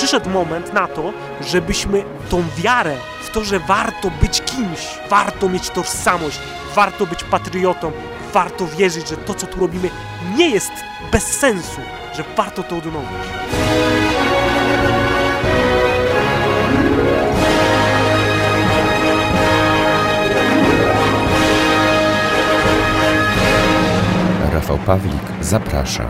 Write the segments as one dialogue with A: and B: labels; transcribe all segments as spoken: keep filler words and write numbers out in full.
A: przyszedł moment na to, żebyśmy tą wiarę w to, że warto być kimś, warto mieć tożsamość, warto być patriotą, warto wierzyć, że to, co tu robimy, nie jest bez sensu, że warto to odnowić.
B: Rafał Pawlik zaprasza.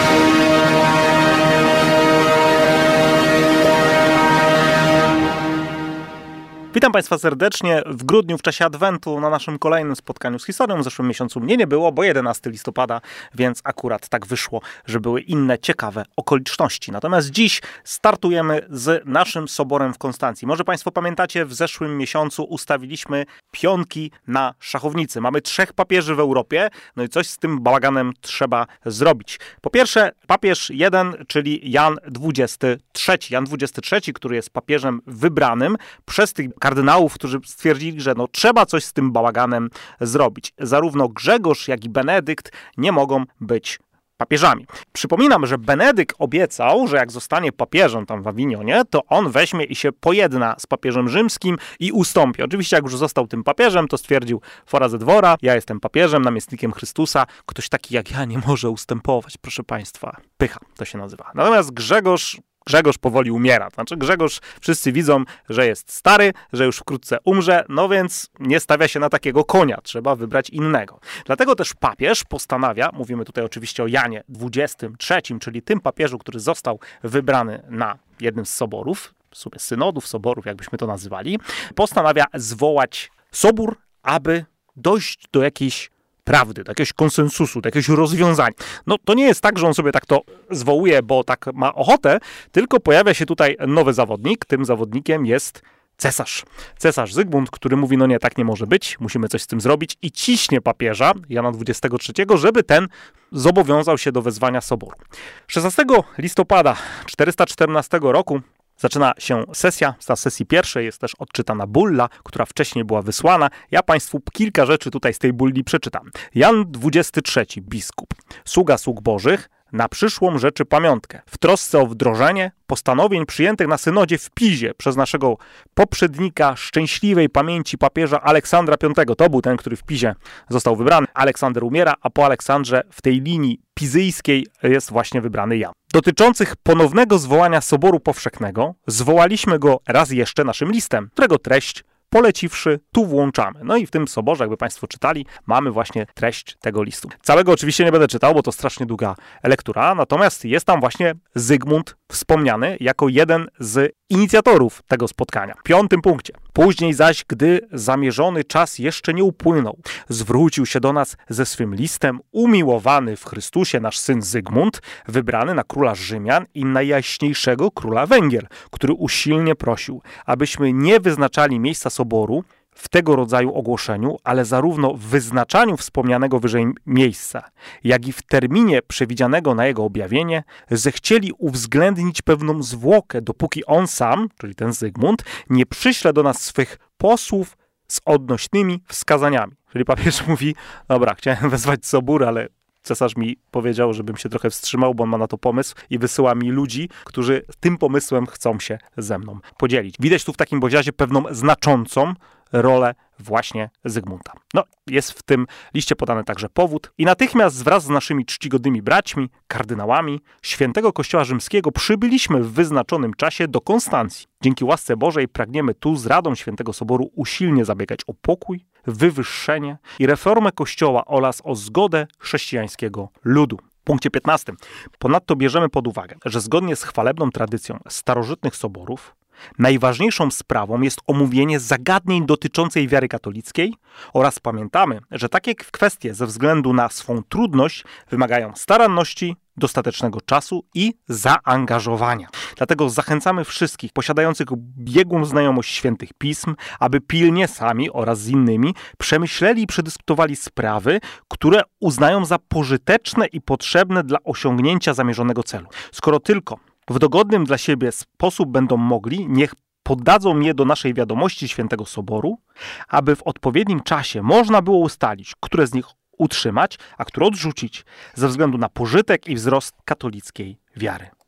C: Witam Państwa serdecznie w grudniu, w czasie Adwentu, na naszym kolejnym spotkaniu z historią. W zeszłym miesiącu mnie nie było, bo jedenastego listopada, więc akurat tak wyszło, że były inne ciekawe okoliczności. Natomiast dziś startujemy z naszym soborem w Konstancji. Może Państwo pamiętacie, w zeszłym miesiącu ustawiliśmy pionki na szachownicy. Mamy trzech papieży w Europie, no i coś z tym bałaganem trzeba zrobić. Po pierwsze, papież jeden, czyli Jan dwudziesty trzeci. Jan dwudziesty trzeci, który jest papieżem wybranym przez tych kardynałów, którzy stwierdzili, że no, trzeba coś z tym bałaganem zrobić. Zarówno Grzegorz, jak i Benedykt nie mogą być papieżami. Przypominam, że Benedykt obiecał, że jak zostanie papieżem tam w Awinionie, to on weźmie i się pojedna z papieżem rzymskim i ustąpi. Oczywiście jak już został tym papieżem, to stwierdził fora ze dwora, ja jestem papieżem, namiestnikiem Chrystusa, ktoś taki jak ja nie może ustępować, proszę Państwa. Pycha to się nazywa. Natomiast Grzegorz Grzegorz powoli umiera. Znaczy Grzegorz, wszyscy widzą, że jest stary, że już wkrótce umrze, no więc nie stawia się na takiego konia, trzeba wybrać innego. Dlatego też papież postanawia, mówimy tutaj oczywiście o Janie dwudziestym trzecim, czyli tym papieżu, który został wybrany na jednym z soborów, w sumie synodów, soborów, jakbyśmy to nazywali, postanawia zwołać sobór, aby dojść do jakiejś prawdy, do jakiegoś konsensusu, do jakiegoś rozwiązania. No to nie jest tak, że on sobie tak to zwołuje, bo tak ma ochotę, tylko pojawia się tutaj nowy zawodnik. Tym zawodnikiem jest cesarz. Cesarz Zygmunt, który mówi, no nie, tak nie może być, musimy coś z tym zrobić i ciśnie papieża Jana dwudziestego trzeciego, żeby ten zobowiązał się do wezwania soboru. szesnastego listopada czterysta czternastego roku zaczyna się sesja. Z sesji pierwszej jest też odczytana bulla, która wcześniej była wysłana. Ja Państwu kilka rzeczy tutaj z tej bulli przeczytam. Jan dwudziesty trzeci, biskup, sługa sług bożych, na przyszłą rzeczy pamiątkę, w trosce o wdrożenie postanowień przyjętych na synodzie w Pizie przez naszego poprzednika szczęśliwej pamięci papieża Aleksandra piątego. To był ten, który w Pizie został wybrany. Aleksander umiera, a po Aleksandrze w tej linii pizyjskiej jest właśnie wybrany Jan. Dotyczących ponownego zwołania Soboru Powszechnego, zwołaliśmy go raz jeszcze naszym listem, którego treść poleciwszy, tu włączamy. No i w tym soborze, jakby Państwo czytali, mamy właśnie treść tego listu. Całego oczywiście nie będę czytał, bo to strasznie długa lektura, natomiast jest tam właśnie Zygmunt wspomniany jako jeden z inicjatorów tego spotkania. W piątym punkcie. Później zaś, gdy zamierzony czas jeszcze nie upłynął, zwrócił się do nas ze swym listem umiłowany w Chrystusie nasz syn Zygmunt, wybrany na króla Rzymian i najjaśniejszego króla Węgier, który usilnie prosił, abyśmy nie wyznaczali miejsca soboru w tego rodzaju ogłoszeniu, ale zarówno w wyznaczaniu wspomnianego wyżej miejsca, jak i w terminie przewidzianego na jego objawienie, zechcieli uwzględnić pewną zwłokę, dopóki on sam, czyli ten Zygmunt, nie przyśle do nas swych posłów z odnośnymi wskazaniami. Czyli papież mówi, dobra, chciałem wezwać sobór, ale cesarz mi powiedział, żebym się trochę wstrzymał, bo on ma na to pomysł i wysyła mi ludzi, którzy tym pomysłem chcą się ze mną podzielić. Widać tu w takim bodziazie pewną znaczącą rolę właśnie Zygmunta. No, jest w tym liście podany także powód i natychmiast wraz z naszymi czcigodnymi braćmi, kardynałami świętego Kościoła Rzymskiego przybyliśmy w wyznaczonym czasie do Konstancji. Dzięki łasce Bożej pragniemy tu z Radą Świętego Soboru usilnie zabiegać o pokój, wywyższenie i reformę Kościoła oraz o zgodę chrześcijańskiego ludu. W punkcie piętnastym. Ponadto bierzemy pod uwagę, że zgodnie z chwalebną tradycją starożytnych soborów najważniejszą sprawą jest omówienie zagadnień dotyczącej wiary katolickiej oraz pamiętamy, że takie kwestie ze względu na swą trudność wymagają staranności, dostatecznego czasu i zaangażowania. Dlatego zachęcamy wszystkich posiadających biegłą znajomość świętych pism, aby pilnie sami oraz z innymi przemyśleli i przedyskutowali sprawy, które uznają za pożyteczne i potrzebne dla osiągnięcia zamierzonego celu. Skoro tylko w dogodnym dla siebie sposób będą mogli, niech poddadzą je do naszej wiadomości Świętego Soboru, aby w odpowiednim czasie można było ustalić, które z nich utrzymać, a które odrzucić ze względu na pożytek i wzrost katolickiej wiary.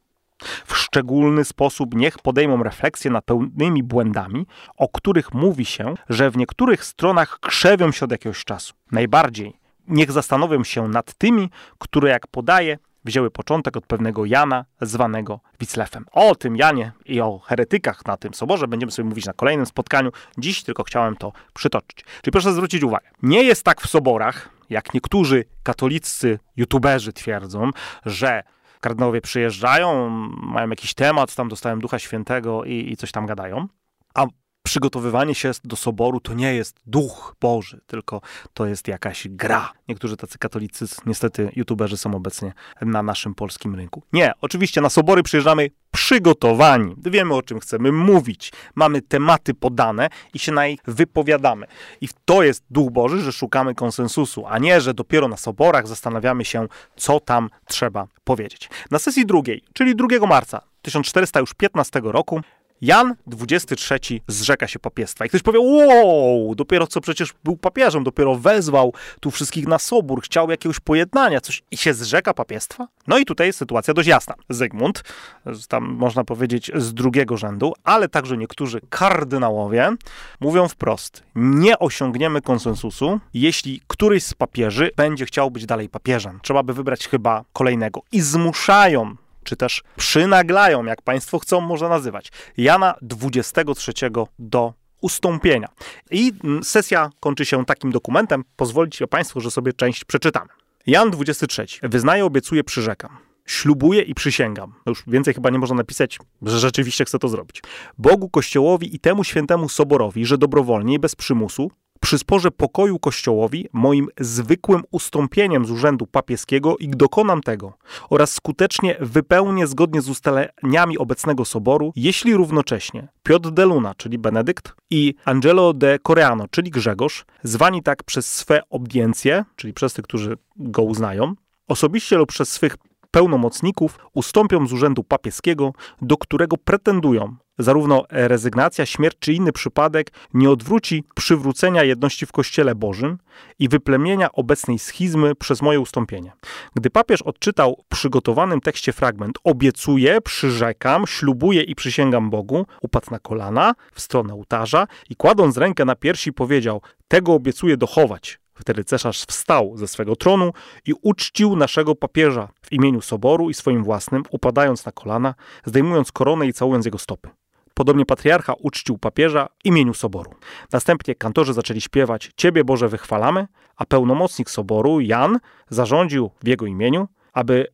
C: W szczególny sposób niech podejmą refleksję nad pełnymi błędami, o których mówi się, że w niektórych stronach krzewią się od jakiegoś czasu. Najbardziej niech zastanowią się nad tymi, które, jak podaje, wzięły początek od pewnego Jana, zwanego Witzlefem. O tym Janie i o heretykach na tym soborze będziemy sobie mówić na kolejnym spotkaniu. Dziś tylko chciałem to przytoczyć. Czyli proszę zwrócić uwagę, nie jest tak w soborach, jak niektórzy katolicy youtuberzy twierdzą, że kardynałowie przyjeżdżają, mają jakiś temat, tam dostałem Ducha Świętego i, i coś tam gadają, a przygotowywanie się do soboru to nie jest Duch Boży, tylko to jest jakaś gra. Niektórzy tacy katolicy, niestety youtuberzy są obecnie na naszym polskim rynku. Nie, oczywiście na sobory przyjeżdżamy przygotowani. Wiemy, o czym chcemy mówić. Mamy tematy podane i się na nich wypowiadamy. I to jest Duch Boży, że szukamy konsensusu, a nie, że dopiero na soborach zastanawiamy się, co tam trzeba powiedzieć. Na sesji drugiej, czyli drugiego marca tysiąc czterysta piętnastego roku, Jan dwudziesty trzeci zrzeka się papiestwa. I ktoś powie, wow, dopiero co przecież był papieżem, dopiero wezwał tu wszystkich na sobór, chciał jakiegoś pojednania, coś i się zrzeka papiestwa? No i tutaj jest sytuacja dość jasna. Zygmunt, tam można powiedzieć z drugiego rzędu, ale także niektórzy kardynałowie mówią wprost, nie osiągniemy konsensusu, jeśli któryś z papieży będzie chciał być dalej papieżem. Trzeba by wybrać chyba kolejnego. I zmuszają, czy też przynaglają, jak państwo chcą może nazywać, Jana dwudziestego trzeciego do ustąpienia. I sesja kończy się takim dokumentem. Pozwolicie państwo, że sobie część przeczytamy. Jan dwudziesty trzeci. Wyznaję, obiecuję, przyrzekam. Ślubuję i przysięgam. No już więcej chyba nie można napisać, że rzeczywiście chcę to zrobić. Bogu, Kościołowi i temu świętemu soborowi, że dobrowolnie i bez przymusu przysporzę pokoju Kościołowi moim zwykłym ustąpieniem z urzędu papieskiego i dokonam tego oraz skutecznie wypełnię zgodnie z ustaleniami obecnego soboru, jeśli równocześnie Piotr de Luna, czyli Benedykt, i Angelo de Coreano, czyli Grzegorz, zwani tak przez swe obdiencje, czyli przez tych, którzy go uznają, osobiście lub przez swych pełnomocników ustąpią z urzędu papieskiego, do którego pretendują. Zarówno rezygnacja, śmierć czy inny przypadek nie odwróci przywrócenia jedności w Kościele Bożym i wyplemienia obecnej schizmy przez moje ustąpienie. Gdy papież odczytał w przygotowanym tekście fragment obiecuję, przyrzekam, ślubuję i przysięgam Bogu, upadł na kolana w stronę ołtarza i kładąc rękę na piersi powiedział, tego obiecuję dochować. Wtedy cesarz wstał ze swego tronu i uczcił naszego papieża w imieniu soboru i swoim własnym, upadając na kolana, zdejmując koronę i całując jego stopy. Podobnie patriarcha uczcił papieża w imieniu soboru. Następnie kantorzy zaczęli śpiewać Ciebie, Boże, wychwalamy, a pełnomocnik soboru, Jan, zarządził w jego imieniu, aby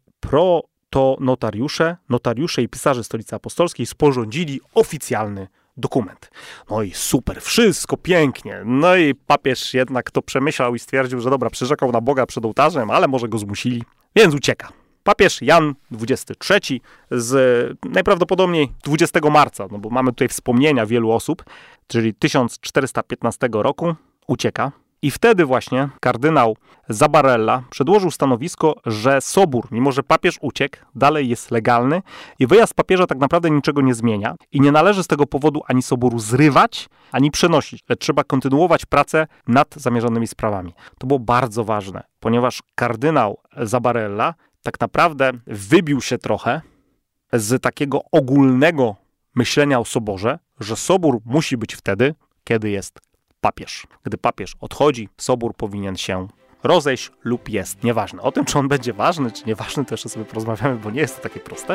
C: protonotariusze, notariusze i pisarze Stolicy Apostolskiej sporządzili oficjalny dokument. No i super, wszystko pięknie. No i papież jednak to przemyślał i stwierdził, że dobra, przyrzekał na Boga przed ołtarzem, ale może go zmusili, więc ucieka. Papież Jan dwudziesty trzeci z najprawdopodobniej dwudziestego marca, no bo mamy tutaj wspomnienia wielu osób, czyli tysiąc czterysta piętnastego roku, ucieka. I wtedy właśnie kardynał Zabarella przedłożył stanowisko, że sobór, mimo że papież uciekł, dalej jest legalny i wyjazd papieża tak naprawdę niczego nie zmienia i nie należy z tego powodu ani soboru zrywać, ani przenosić, lecz trzeba kontynuować pracę nad zamierzonymi sprawami. To było bardzo ważne, ponieważ kardynał Zabarella tak naprawdę wybił się trochę z takiego ogólnego myślenia o soborze, że sobór musi być wtedy, kiedy jest papież. Gdy papież odchodzi, sobór powinien się rozejść lub jest nieważne. O tym, czy on będzie ważny, czy nieważny, to jeszcze sobie porozmawiamy, bo nie jest to takie proste.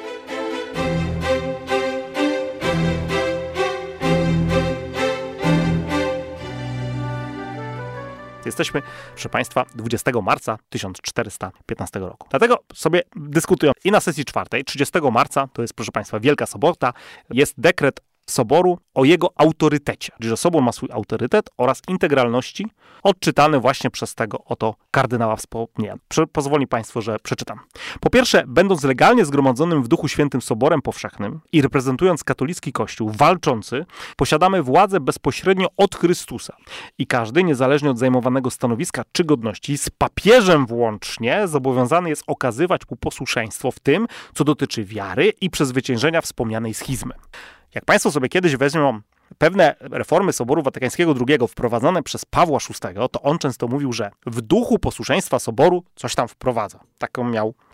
C: Jesteśmy, proszę Państwa, dwudziestego marca tysiąc czterysta piętnastego roku. Dlatego sobie dyskutują i na sesji czwartej, trzydziestego marca, to jest, proszę Państwa, Wielka Sobota, jest dekret soboru o jego autorytecie. Czyli, że sobór ma swój autorytet oraz integralności, odczytany właśnie przez tego oto kardynała wspomnienia. Pozwoli Państwo, że przeczytam. Po pierwsze, będąc legalnie zgromadzonym w Duchu Świętym Soborem Powszechnym i reprezentując katolicki Kościół walczący, posiadamy władzę bezpośrednio od Chrystusa. I każdy, niezależnie od zajmowanego stanowiska czy godności, z papieżem włącznie, zobowiązany jest okazywać mu posłuszeństwo w tym, co dotyczy wiary i przezwyciężenia wspomnianej schizmy. Jak Państwo sobie kiedyś weźmą pewne reformy Soboru Watykańskiego drugiego wprowadzone przez Pawła szóstego, to on często mówił, że w duchu posłuszeństwa Soboru coś tam wprowadza. Taką miał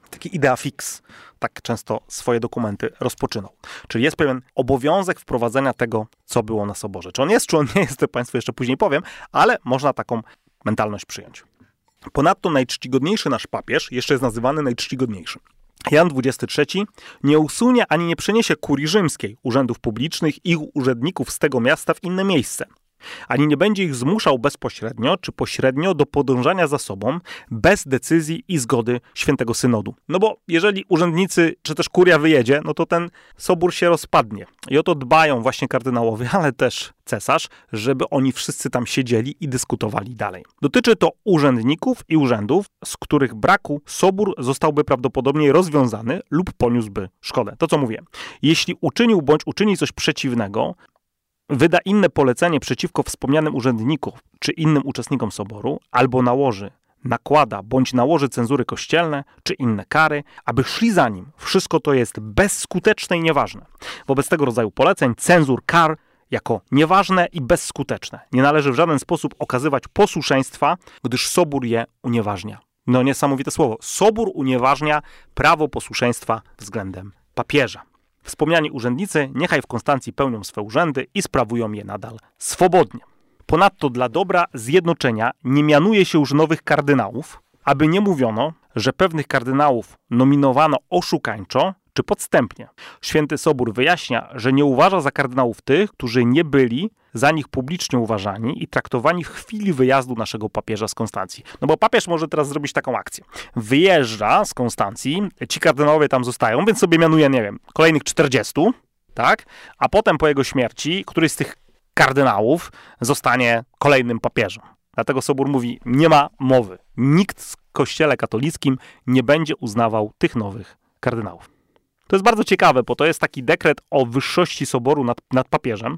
C: Taki idea fix. Tak często swoje dokumenty rozpoczynał. Czyli jest pewien obowiązek wprowadzenia tego, co było na soborze. Czy on jest, czy on nie jest, to Państwu jeszcze później powiem, ale można taką mentalność przyjąć. Ponadto najczcigodniejszy nasz papież jeszcze jest nazywany najczcigodniejszym. Jan dwudziesty trzeci nie usunie ani nie przeniesie kurii rzymskiej, urzędów publicznych i ich urzędników z tego miasta w inne miejsce. Ani nie będzie ich zmuszał bezpośrednio czy pośrednio do podążania za sobą bez decyzji i zgody świętego synodu. No bo jeżeli urzędnicy czy też kuria wyjedzie, no to ten sobór się rozpadnie. I o to dbają właśnie kardynałowie, ale też cesarz, żeby oni wszyscy tam siedzieli i dyskutowali dalej. Dotyczy to urzędników i urzędów, z których braku sobór zostałby prawdopodobnie rozwiązany lub poniósłby szkodę. To co mówię. Jeśli uczynił bądź uczyni coś przeciwnego, wyda inne polecenie przeciwko wspomnianym urzędnikom czy innym uczestnikom soboru, albo nałoży, nakłada bądź nałoży cenzury kościelne czy inne kary, aby szli za nim. Wszystko to jest bezskuteczne i nieważne. Wobec tego rodzaju poleceń, cenzur, kar jako nieważne i bezskuteczne. Nie należy w żaden sposób okazywać posłuszeństwa, gdyż sobór je unieważnia. No niesamowite słowo. Sobór unieważnia prawo posłuszeństwa względem papieża. Wspomniani urzędnicy niechaj w Konstancji pełnią swe urzędy i sprawują je nadal swobodnie. Ponadto dla dobra zjednoczenia nie mianuje się już nowych kardynałów, aby nie mówiono, że pewnych kardynałów nominowano oszukańczo czy podstępnie. Święty Sobór wyjaśnia, że nie uważa za kardynałów tych, którzy nie byli za nich publicznie uważani i traktowani w chwili wyjazdu naszego papieża z Konstancji. No bo papież może teraz zrobić taką akcję. Wyjeżdża z Konstancji, ci kardynałowie tam zostają, więc sobie mianuje, nie wiem, kolejnych czterdziestu, tak? A potem po jego śmierci któryś z tych kardynałów zostanie kolejnym papieżem. Dlatego Sobór mówi, nie ma mowy. Nikt w kościele katolickim nie będzie uznawał tych nowych kardynałów. To jest bardzo ciekawe, bo to jest taki dekret o wyższości Soboru nad, nad papieżem.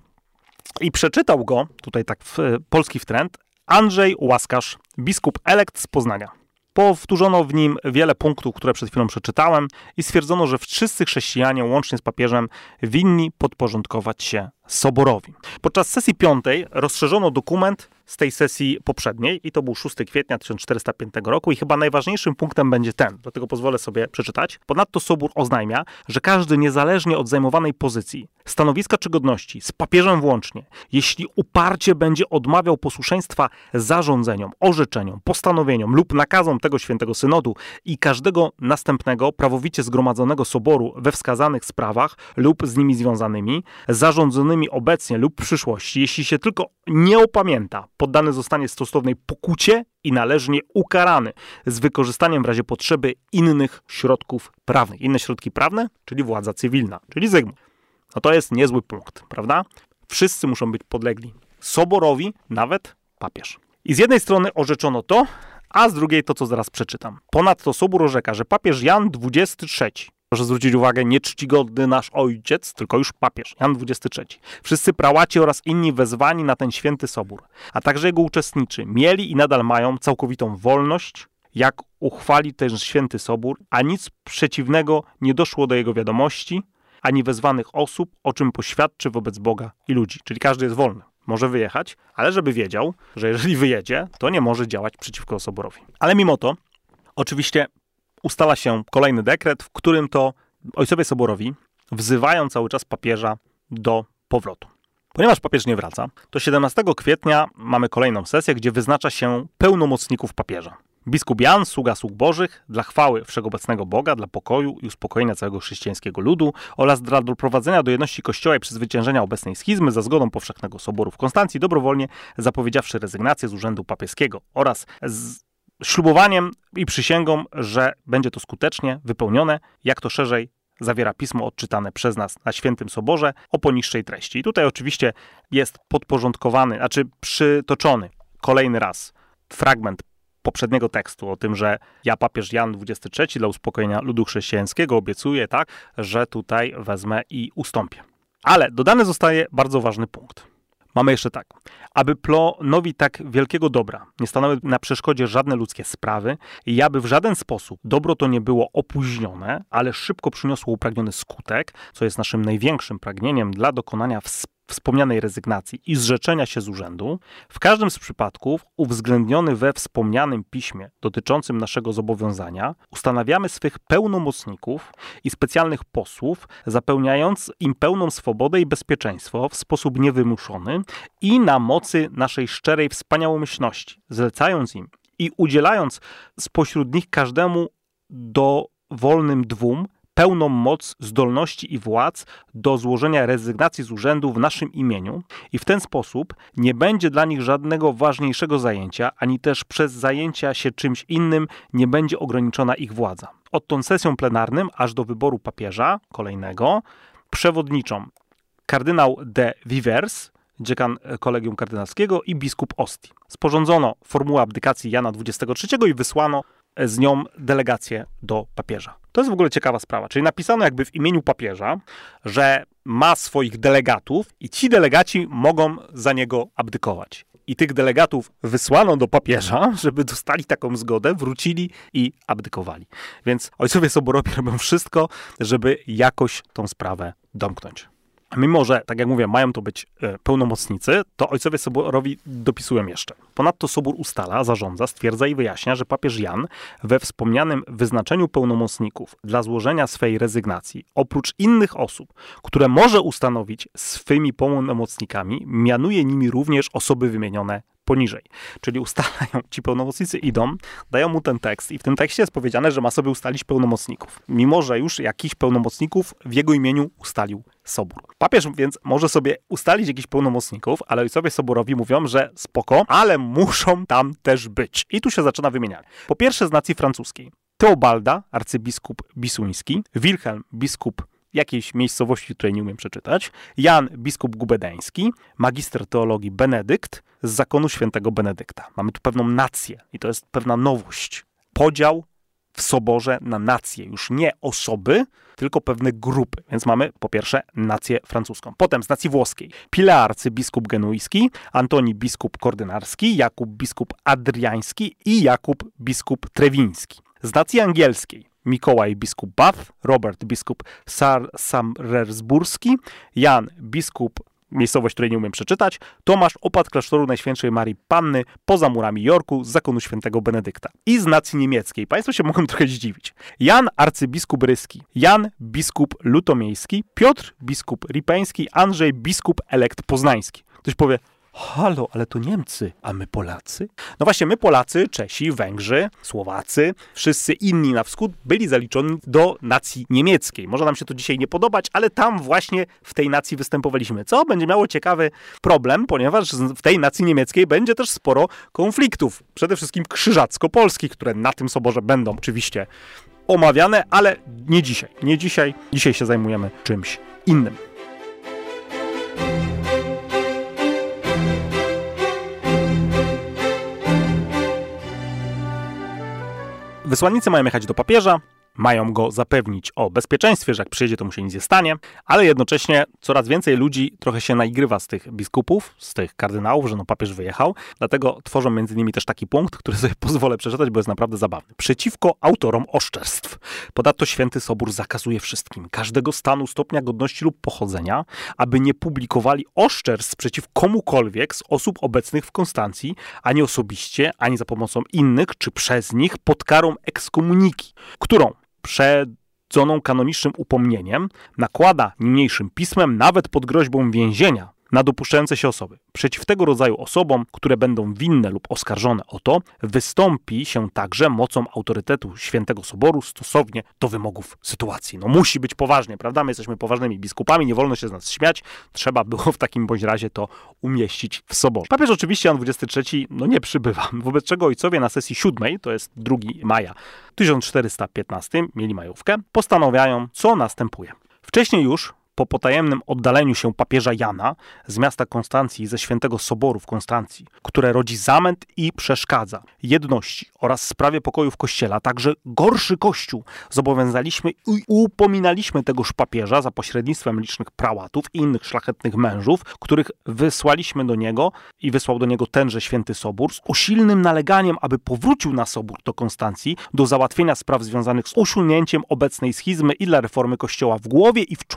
C: I przeczytał go, tutaj tak w, polski wtręt, Andrzej Łaskarz, biskup elekt z Poznania. Powtórzono w nim wiele punktów, które przed chwilą przeczytałem i stwierdzono, że wszyscy chrześcijanie, łącznie z papieżem, winni podporządkować się Soborowi. Podczas sesji piątej rozszerzono dokument z tej sesji poprzedniej i to był szóstego kwietnia tysiąc czterysta piątego roku i chyba najważniejszym punktem będzie ten, dlatego pozwolę sobie przeczytać. Ponadto Sobór oznajmia, że każdy niezależnie od zajmowanej pozycji, stanowiska czy godności, z papieżem włącznie, jeśli uparcie będzie odmawiał posłuszeństwa zarządzeniom, orzeczeniom, postanowieniom lub nakazom tego świętego synodu i każdego następnego prawowicie zgromadzonego Soboru we wskazanych sprawach lub z nimi związanymi, zarządzonymi obecnie lub w przyszłości, jeśli się tylko nie opamięta, poddany zostanie stosownej pokucie i należnie ukarany z wykorzystaniem w razie potrzeby innych środków prawnych. Inne środki prawne, czyli władza cywilna, czyli Zygmunt. No to jest niezły punkt, prawda? Wszyscy muszą być podlegli Soborowi, nawet papież. I z jednej strony orzeczono to, a z drugiej to, co zaraz przeczytam. Ponadto Sobór orzeka, że papież Jan dwudziesty trzeci, proszę zwrócić uwagę, nie czcigodny nasz ojciec, tylko już papież, Jan dwudziesty trzeci. Wszyscy prałaci oraz inni wezwani na ten święty sobór, a także jego uczestniczy, mieli i nadal mają całkowitą wolność, jak uchwali ten święty sobór, a nic przeciwnego nie doszło do jego wiadomości, ani wezwanych osób, o czym poświadczy wobec Boga i ludzi. Czyli każdy jest wolny. Może wyjechać, ale żeby wiedział, że jeżeli wyjedzie, to nie może działać przeciwko soborowi. Ale mimo to, oczywiście ustala się kolejny dekret, w którym to ojcowie soborowi wzywają cały czas papieża do powrotu. Ponieważ papież nie wraca, to siedemnastego kwietnia mamy kolejną sesję, gdzie wyznacza się pełnomocników papieża. Biskup Jan, sługa sług bożych, dla chwały wszechobecnego Boga, dla pokoju i uspokojenia całego chrześcijańskiego ludu oraz dla doprowadzenia do jedności Kościoła i przezwyciężenia obecnej schizmy za zgodą powszechnego soboru w Konstancji, dobrowolnie zapowiedziawszy rezygnację z urzędu papieskiego oraz z ślubowaniem i przysięgą, że będzie to skutecznie wypełnione, jak to szerzej zawiera pismo odczytane przez nas na Świętym Soborze o poniższej treści. I tutaj oczywiście jest podporządkowany, znaczy przytoczony kolejny raz fragment poprzedniego tekstu o tym, że ja, papież Jan dwudziesty trzeci, dla uspokojenia ludu chrześcijańskiego obiecuję, tak, że tutaj wezmę i ustąpię. Ale dodany zostaje bardzo ważny punkt. Mamy jeszcze tak. Aby plonowi tak wielkiego dobra nie stanęły na przeszkodzie żadne ludzkie sprawy i aby w żaden sposób dobro to nie było opóźnione, ale szybko przyniosło upragniony skutek, co jest naszym największym pragnieniem dla dokonania wspomnianej rezygnacji i zrzeczenia się z urzędu, w każdym z przypadków uwzględniony we wspomnianym piśmie dotyczącym naszego zobowiązania, ustanawiamy swych pełnomocników i specjalnych posłów, zapewniając im pełną swobodę i bezpieczeństwo w sposób niewymuszony i na mocy naszej szczerej wspaniałomyślności, zlecając im i udzielając spośród nich każdemu dowolnym dwóm pełną moc, zdolności i władz do złożenia rezygnacji z urzędu w naszym imieniu i w ten sposób nie będzie dla nich żadnego ważniejszego zajęcia, ani też przez zajęcia się czymś innym nie będzie ograniczona ich władza. Odtąd sesją plenarnym aż do wyboru papieża kolejnego przewodniczą kardynał de Vivers, dziekan Kolegium Kardynalskiego i biskup Ostii. Sporządzono formułę abdykacji Jana dwudziestego trzeciego i wysłano z nią delegację do papieża. To jest w ogóle ciekawa sprawa. Czyli napisano jakby w imieniu papieża, że ma swoich delegatów i ci delegaci mogą za niego abdykować. I tych delegatów wysłano do papieża, żeby dostali taką zgodę, wrócili i abdykowali. Więc ojcowie soborowi robią wszystko, żeby jakoś tą sprawę domknąć. Mimo że, tak jak mówię, mają to być e, pełnomocnicy, to ojcowie soborowi dopisują jeszcze. Ponadto sobór ustala, zarządza, stwierdza i wyjaśnia, że papież Jan we wspomnianym wyznaczeniu pełnomocników dla złożenia swej rezygnacji, oprócz innych osób, które może ustanowić swymi pełnomocnikami, mianuje nimi również osoby wymienione poniżej. Czyli ustalają, ci pełnomocnicy idą, dają mu ten tekst i w tym tekście jest powiedziane, że ma sobie ustalić pełnomocników. Mimo że już jakiś pełnomocników w jego imieniu ustalił sobór. Papież więc może sobie ustalić jakichś pełnomocników, ale ojcowie soborowi mówią, że spoko, ale muszą tam też być. I tu się zaczyna wymienianie. Po pierwsze z nacji francuskiej. Teobalda, arcybiskup bisuński, Wilhelm, biskup jakiejś miejscowości, której nie umiem przeczytać, Jan, biskup gubedański, magister teologii Benedykt z zakonu świętego Benedykta. Mamy tu pewną nację i to jest pewna nowość. Podział w soborze na nacje, już nie osoby, tylko pewne grupy. Więc mamy po pierwsze nację francuską. Potem z nacji włoskiej Pile arcybiskup genuiski, Antoni biskup kordynarski, Jakub biskup adriański i Jakub biskup trewiński. Z nacji angielskiej Mikołaj biskup Bath, Robert biskup Samrersburski, Jan biskup, miejscowość, której nie umiem przeczytać, Tomasz opat klasztoru Najświętszej Marii Panny poza murami Jorku z zakonu świętego Benedykta. I z nacji niemieckiej. Państwo się mogą trochę zdziwić. Jan arcybiskup ryski, Jan biskup lutomiejski, Piotr biskup ripeński, Andrzej biskup elekt poznański. Ktoś powie, halo, ale to Niemcy, a my Polacy? No właśnie, my Polacy, Czesi, Węgrzy, Słowacy, wszyscy inni na wschód byli zaliczeni do nacji niemieckiej. Może nam się to dzisiaj nie podobać, ale tam właśnie w tej nacji występowaliśmy. Co będzie miało ciekawy problem, ponieważ w tej nacji niemieckiej będzie też sporo konfliktów. Przede wszystkim krzyżacko-polskich, które na tym soborze będą oczywiście omawiane, ale nie dzisiaj. Nie dzisiaj. Dzisiaj się zajmujemy czymś innym. Wysłannicy mają jechać do papieża, mają go zapewnić o bezpieczeństwie, że jak przyjedzie, to mu się nic nie stanie, ale jednocześnie coraz więcej ludzi trochę się naigrywa z tych biskupów, z tych kardynałów, że no papież wyjechał, dlatego tworzą między innymi też taki punkt, który sobie pozwolę przeczytać, bo jest naprawdę zabawny. Przeciwko autorom oszczerstw. Ponadto Święty Sobór zakazuje wszystkim, każdego stanu, stopnia godności lub pochodzenia, aby nie publikowali oszczerstw przeciw komukolwiek z osób obecnych w Konstancji, ani osobiście, ani za pomocą innych, czy przez nich pod karą ekskomuniki, którą przedzoną kanonicznym upomnieniem nakłada niniejszym pismem nawet pod groźbą więzienia na dopuszczające się osoby. Przeciw tego rodzaju osobom, które będą winne lub oskarżone o to, wystąpi się także mocą autorytetu Świętego Soboru stosownie do wymogów sytuacji. No musi być poważnie, prawda? My jesteśmy poważnymi biskupami, nie wolno się z nas śmiać. Trzeba było w takim bądź razie to umieścić w soborze. Papież oczywiście Jan dwudziesty trzeci no nie przybywa, wobec czego ojcowie na sesji siódmej, to jest drugiego maja tysiąc czterysta piętnastego, mieli majówkę, postanawiają, co następuje. Wcześniej już po potajemnym oddaleniu się papieża Jana z miasta Konstancji i ze Świętego Soboru w Konstancji, które rodzi zamęt i przeszkadza jedności oraz sprawie pokoju w Kościele, a także gorszy Kościół, zobowiązaliśmy i upominaliśmy tegoż papieża za pośrednictwem licznych prałatów i innych szlachetnych mężów, których wysłaliśmy do niego i wysłał do niego tenże Święty Sobór z usilnym naleganiem, aby powrócił na Sobór do Konstancji do załatwienia spraw związanych z usunięciem obecnej schizmy i dla reformy Kościoła w głowie i w członkach,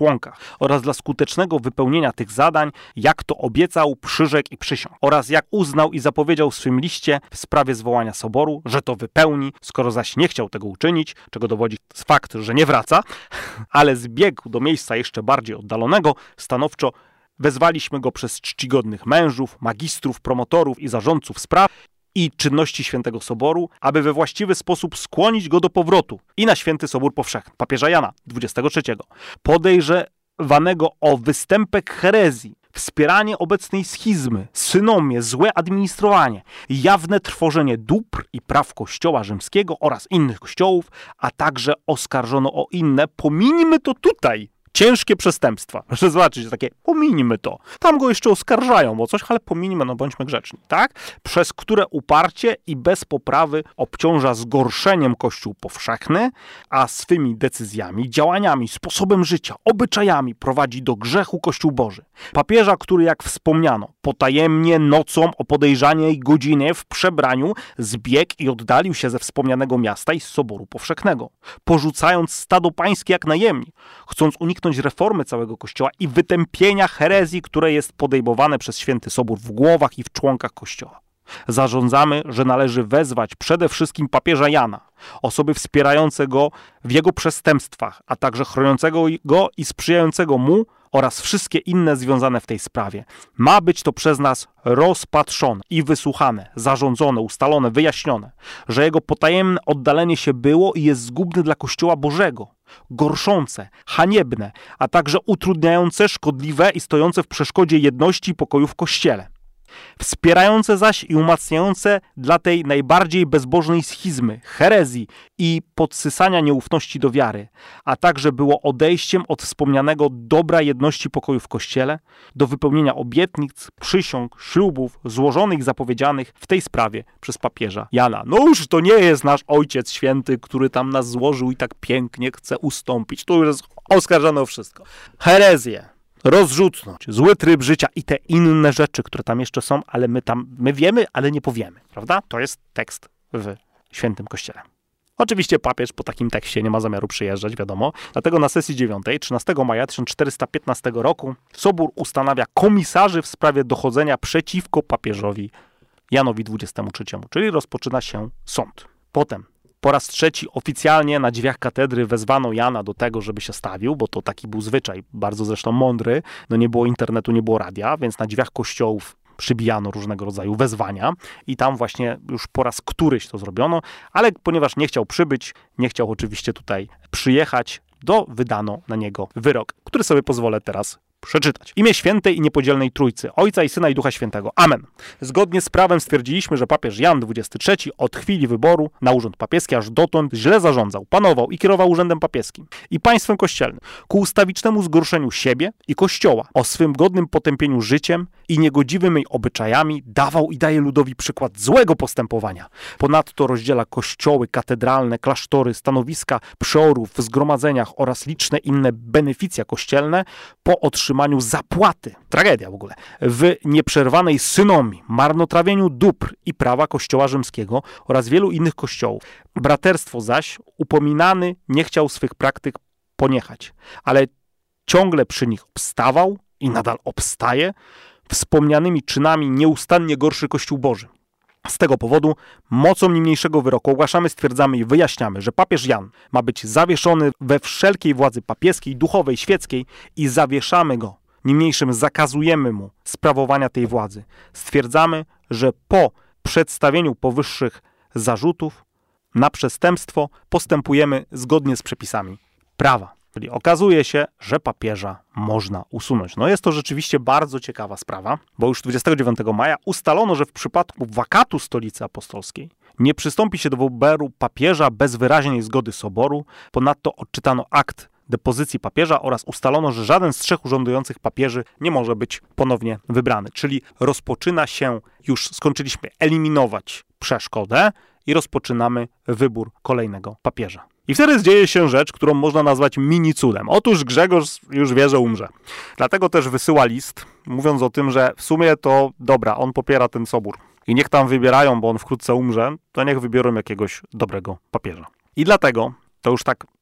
C: oraz dla skutecznego wypełnienia tych zadań, jak to obiecał, przyrzekł i przysiągł, oraz jak uznał i zapowiedział w swym liście w sprawie zwołania soboru, że to wypełni, skoro zaś nie chciał tego uczynić, czego dowodzi fakt, że nie wraca, ale zbiegł do miejsca jeszcze bardziej oddalonego, stanowczo wezwaliśmy go przez czcigodnych mężów, magistrów, promotorów i zarządców spraw i czynności Świętego Soboru, aby we właściwy sposób skłonić go do powrotu i na Święty Sobór Powszechny papieża Jana dwudziestego trzeciego, podejrzewanego o występek herezji, wspieranie obecnej schizmy, synomię, złe administrowanie, jawne trwożenie dóbr i praw Kościoła rzymskiego oraz innych kościołów, a także oskarżono o inne, pominijmy to tutaj, ciężkie przestępstwa. Proszę zobaczyć, takie pominijmy to. Tam go jeszcze oskarżają o coś, ale pominijmy, no bądźmy grzeczni, tak? Przez które uparcie i bez poprawy obciąża zgorszeniem Kościół powszechny, a swymi decyzjami, działaniami, sposobem życia, obyczajami prowadzi do grzechu Kościół Boży. Papieża, który, jak wspomniano, potajemnie nocą o podejrzanej godzinie w przebraniu zbiegł i oddalił się ze wspomnianego miasta i z Soboru Powszechnego, porzucając stado pańskie jak najemnik, chcąc uniknąć reformy całego Kościoła i wytępienia herezji, które jest podejmowane przez Święty Sobór w głowach i w członkach Kościoła. Zarządzamy, że należy wezwać przede wszystkim papieża Jana, osoby wspierające go w jego przestępstwach, a także chroniącego go i sprzyjającego mu oraz wszystkie inne związane w tej sprawie. Ma być to przez nas rozpatrzone i wysłuchane, zarządzone, ustalone, wyjaśnione, że jego potajemne oddalenie się było i jest zgubne dla Kościoła Bożego, gorszące, haniebne, a także utrudniające, szkodliwe i stojące w przeszkodzie jedności i pokoju w Kościele. Wspierające zaś i umacniające dla tej najbardziej bezbożnej schizmy, herezji i podsysania nieufności do wiary, a także było odejściem od wspomnianego dobra jedności pokoju w Kościele do wypełnienia obietnic, przysiąg, ślubów złożonych i zapowiedzianych w tej sprawie przez papieża Jana. No już to nie jest nasz Ojciec Święty, który tam nas złożył i tak pięknie chce ustąpić. Tu już jest oskarżone o wszystko. Herezję, rozrzutność, zły tryb życia i te inne rzeczy, które tam jeszcze są, ale my tam, my wiemy, ale nie powiemy, prawda? To jest tekst w Świętym Kościele. Oczywiście papież po takim tekście nie ma zamiaru przyjeżdżać, wiadomo. Dlatego na sesji dziewiątej, trzynastego maja tysiąc czterysta piętnastego roku Sobór ustanawia komisarzy w sprawie dochodzenia przeciwko papieżowi Janowi dwudziestemu trzeciemu, czyli rozpoczyna się sąd. Potem po raz trzeci oficjalnie na drzwiach katedry wezwano Jana do tego, żeby się stawił, bo to taki był zwyczaj, bardzo zresztą mądry. No nie było internetu, nie było radia, więc na drzwiach kościołów przybijano różnego rodzaju wezwania i tam właśnie już po raz któryś to zrobiono, ale ponieważ nie chciał przybyć, nie chciał oczywiście tutaj przyjechać, to wydano na niego wyrok, który sobie pozwolę teraz przeczytać. Imię Świętej i Niepodzielnej Trójcy, Ojca i Syna i Ducha Świętego. Amen. Zgodnie z prawem stwierdziliśmy, że papież Jan dwudziesty trzeci od chwili wyboru na urząd papieski aż dotąd źle zarządzał, panował i kierował urzędem papieskim i państwem kościelnym ku ustawicznemu zgorszeniu siebie i Kościoła, o swym godnym potępieniu życiem i niegodziwymi obyczajami dawał i daje ludowi przykład złego postępowania. Ponadto rozdziela kościoły, katedralne, klasztory, stanowiska przeorów w zgromadzeniach oraz liczne inne beneficja kościelne po otrzymaniu zapłaty, tragedia w ogóle, w nieprzerwanej synomii, marnotrawieniu dóbr i prawa Kościoła Rzymskiego oraz wielu innych kościołów. Braterstwo zaś upominany nie chciał swych praktyk poniechać, ale ciągle przy nich obstawał i nadal obstaje, wspomnianymi czynami nieustannie gorszy Kościół Boży. Z tego powodu mocą niniejszego wyroku ogłaszamy, stwierdzamy i wyjaśniamy, że papież Jan ma być zawieszony we wszelkiej władzy papieskiej, duchowej, świeckiej i zawieszamy go. Niniejszym zakazujemy mu sprawowania tej władzy. Stwierdzamy, że po przedstawieniu powyższych zarzutów na przestępstwo postępujemy zgodnie z przepisami prawa. Czyli okazuje się, że papieża można usunąć. No jest to rzeczywiście bardzo ciekawa sprawa, bo już dwudziestego dziewiątego maja ustalono, że w przypadku wakatu stolicy apostolskiej nie przystąpi się do wyboru papieża bez wyraźnej zgody Soboru. Ponadto odczytano akt depozycji papieża oraz ustalono, że żaden z trzech urzędujących papieży nie może być ponownie wybrany. Czyli rozpoczyna się, już skończyliśmy eliminować przeszkodę i rozpoczynamy wybór kolejnego papieża. I wtedy dzieje się rzecz, którą można nazwać mini cudem. Otóż Grzegorz już wie, że umrze. Dlatego też wysyła list, mówiąc o tym, że w sumie to dobra, on popiera ten sobór. I niech tam wybierają, bo on wkrótce umrze, to niech wybiorą jakiegoś dobrego papieża. I dlatego, to już tak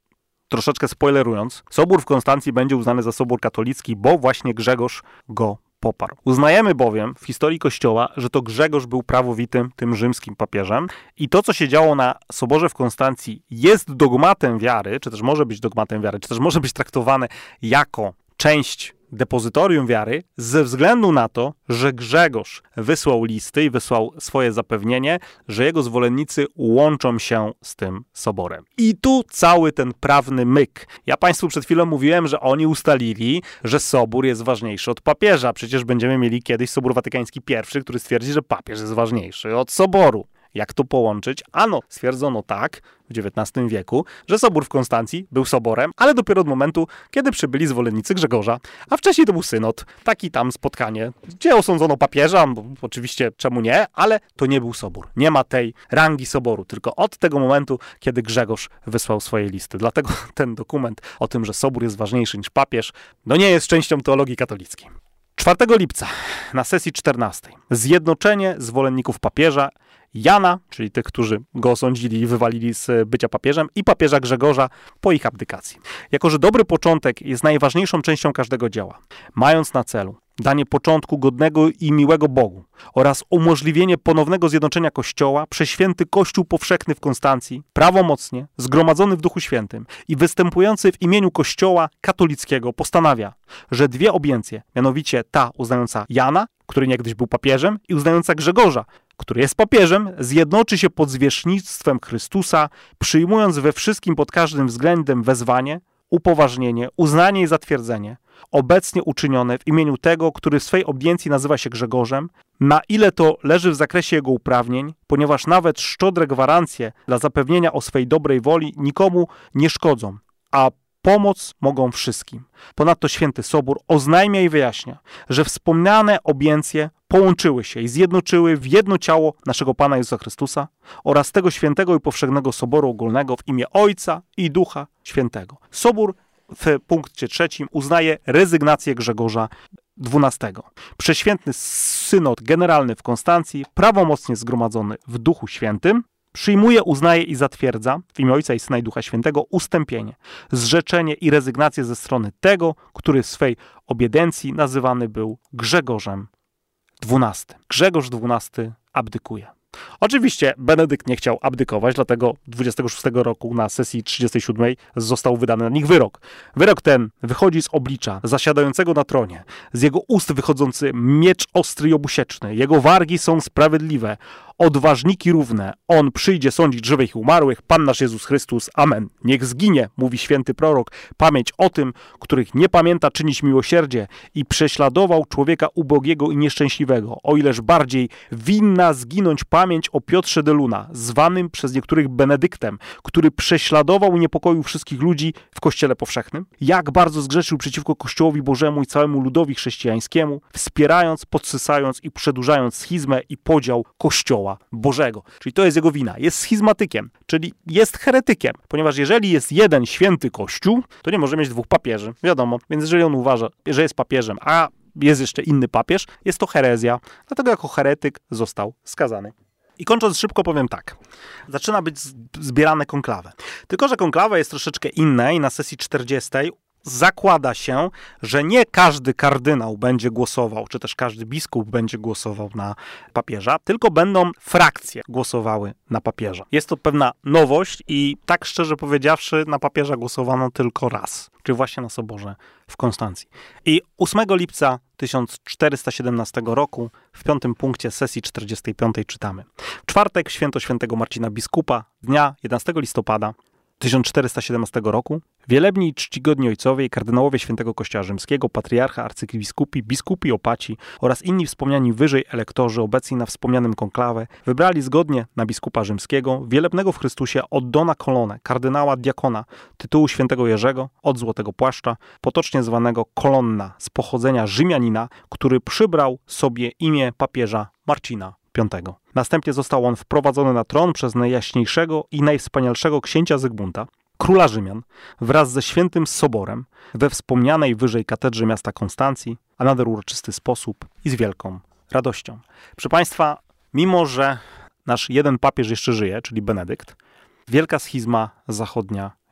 C: troszeczkę spoilerując, sobór w Konstancji będzie uznany za sobór katolicki, bo właśnie Grzegorz go poparł. Uznajemy bowiem w historii Kościoła, że to Grzegorz był prawowitym, tym rzymskim papieżem i to, co się działo na soborze w Konstancji, jest dogmatem wiary, czy też może być dogmatem wiary, czy też może być traktowane jako część depozytorium wiary, ze względu na to, że Grzegorz wysłał listy i wysłał swoje zapewnienie, że jego zwolennicy łączą się z tym soborem. I tu cały ten prawny myk. Ja państwu przed chwilą mówiłem, że oni ustalili, że sobór jest ważniejszy od papieża. Przecież będziemy mieli kiedyś Sobór Watykański I, który stwierdzi, że papież jest ważniejszy od soboru. Jak to połączyć? Ano, stwierdzono tak w dziewiętnastym wieku, że sobór w Konstancji był soborem, ale dopiero od momentu, kiedy przybyli zwolennicy Grzegorza, a wcześniej to był synod, taki tam spotkanie, gdzie osądzono papieża, bo oczywiście czemu nie, ale to nie był sobór. Nie ma tej rangi soboru, tylko od tego momentu, kiedy Grzegorz wysłał swoje listy. Dlatego ten dokument o tym, że sobór jest ważniejszy niż papież, no nie jest częścią teologii katolickiej. czwartego lipca na sesji czternastej zjednoczenie zwolenników papieża Jana, czyli tych, którzy go osądzili i wywalili z bycia papieżem, i papieża Grzegorza po ich abdykacji. Jako że dobry początek jest najważniejszą częścią każdego dzieła, mając na celu danie początku godnego i miłego Bogu oraz umożliwienie ponownego zjednoczenia Kościoła, Prześwięty Kościół Powszechny w Konstancji, prawomocnie, zgromadzony w Duchu Świętym i występujący w imieniu Kościoła katolickiego postanawia, że dwie obiencje, mianowicie ta uznająca Jana, który niegdyś był papieżem, i uznająca Grzegorza, który jest papieżem, zjednoczy się pod zwierzchnictwem Chrystusa, przyjmując we wszystkim pod każdym względem wezwanie, upoważnienie, uznanie i zatwierdzenie, obecnie uczynione w imieniu tego, który w swej obietnicy nazywa się Grzegorzem, na ile to leży w zakresie jego uprawnień, ponieważ nawet szczodre gwarancje dla zapewnienia o swej dobrej woli nikomu nie szkodzą, a pomoc mogą wszystkim. Ponadto Święty Sobór oznajmia i wyjaśnia, że wspomniane obiencje połączyły się i zjednoczyły w jedno ciało naszego Pana Jezusa Chrystusa oraz tego świętego i powszechnego Soboru Ogólnego w imię Ojca i Ducha Świętego. Sobór w punkcie trzecim uznaje rezygnację Grzegorza dwunastego. Przeświętny synod generalny w Konstancji, prawomocnie zgromadzony w Duchu Świętym, przyjmuje, uznaje i zatwierdza w imię Ojca i Syna i Ducha Świętego ustąpienie, zrzeczenie i rezygnację ze strony tego, który w swej obiedencji nazywany był Grzegorzem dwunastym. Grzegorz dwunasty abdykuje. Oczywiście Benedykt nie chciał abdykować, dlatego dwudziestego szóstego roku na sesji trzydziestej siódmej został wydany na nich wyrok. Wyrok ten wychodzi z oblicza zasiadającego na tronie, z jego ust wychodzący miecz ostry i obusieczny. Jego wargi są sprawiedliwe, odważniki równe. On przyjdzie sądzić żywych i umarłych, Pan nasz Jezus Chrystus. Amen. Niech zginie, mówi święty prorok, pamięć o tym, których nie pamięta czynić miłosierdzie i prześladował człowieka ubogiego i nieszczęśliwego, o ileż bardziej winna zginąć pamięć o Piotrze de Luna, zwanym przez niektórych Benedyktem, który prześladował i niepokoił wszystkich ludzi w Kościele Powszechnym. Jak bardzo zgrzeszył przeciwko Kościołowi Bożemu i całemu ludowi chrześcijańskiemu, wspierając, podsysając i przedłużając schizmę i podział Kościoła Bożego. Czyli to jest jego wina. Jest schizmatykiem, czyli jest heretykiem, ponieważ jeżeli jest jeden święty Kościół, to nie może mieć dwóch papieży. Wiadomo, więc jeżeli on uważa, że jest papieżem, a jest jeszcze inny papież, jest to herezja. Dlatego jako heretyk został skazany. I kończąc szybko powiem tak. Zaczyna być zbierane konklawe. Tylko że konklawa jest troszeczkę inna i na sesji czterdziestej zakłada się, że nie każdy kardynał będzie głosował, czy też każdy biskup będzie głosował na papieża, tylko będą frakcje głosowały na papieża. Jest to pewna nowość i tak szczerze powiedziawszy, na papieża głosowano tylko raz, czyli właśnie na soborze w Konstancji. I ósmego lipca tysiąc czterysta siedemnastego roku w piątym punkcie sesji czterdziestej piątej czytamy: w czwartek święto świętego Marcina biskupa, dnia jedenastego listopada tysiąc czterysta siedemnastego roku, wielebni i czcigodni ojcowie i kardynałowie Świętego Kościoła Rzymskiego, patriarcha, arcybiskupi, biskupi, opaci oraz inni wspomniani wyżej elektorzy obecni na wspomnianym konklawę wybrali zgodnie na biskupa rzymskiego, wielebnego w Chrystusie od Dona Colonę, kardynała diakona, tytułu świętego Jerzego, od Złotego Płaszcza, potocznie zwanego Kolonna, z pochodzenia Rzymianina, który przybrał sobie imię papieża Marcina piątego. Następnie został on wprowadzony na tron przez najjaśniejszego i najwspanialszego księcia Zygmunta, króla Rzymian, wraz ze świętym Soborem, we wspomnianej wyżej katedrze miasta Konstancji, a nader uroczysty sposób i z wielką radością. Proszę Państwa, mimo że nasz jeden papież jeszcze żyje, czyli Benedykt, wielka schizma zachodnia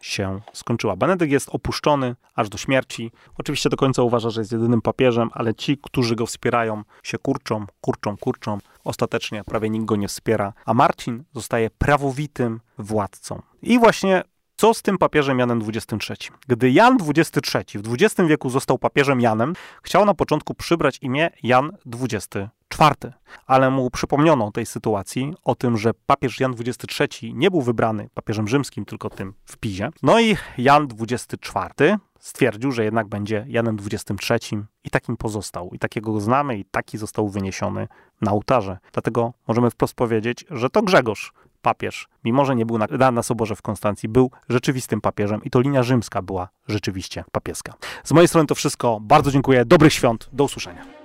C: się skończyła. Benedykt jest opuszczony aż do śmierci. Oczywiście do końca uważa, że jest jedynym papieżem, ale ci, którzy go wspierają, się kurczą, kurczą, kurczą. Ostatecznie prawie nikt go nie wspiera, a Marcin zostaje prawowitym władcą. I właśnie co z tym papieżem Janem dwudziestym trzecim? Gdy Jan dwudziesty trzeci w dwudziestym wieku został papieżem Janem, chciał na początku przybrać imię Jan dwudziesty czwarty, ale mu przypomniano tej sytuacji, o tym, że papież Jan dwudziesty trzeci nie był wybrany papieżem rzymskim, tylko tym w Pizie. No i Jan dwudziesty czwarty stwierdził, że jednak będzie Janem dwudziestym trzecim i takim pozostał. I takiego go znamy i taki został wyniesiony na ołtarze. Dlatego możemy wprost powiedzieć, że to Grzegorz, papież, mimo że nie był na, na soborze w Konstancji, był rzeczywistym papieżem i to linia rzymska była rzeczywiście papieska. Z mojej strony to wszystko. Bardzo dziękuję. Dobrych świąt. Do usłyszenia.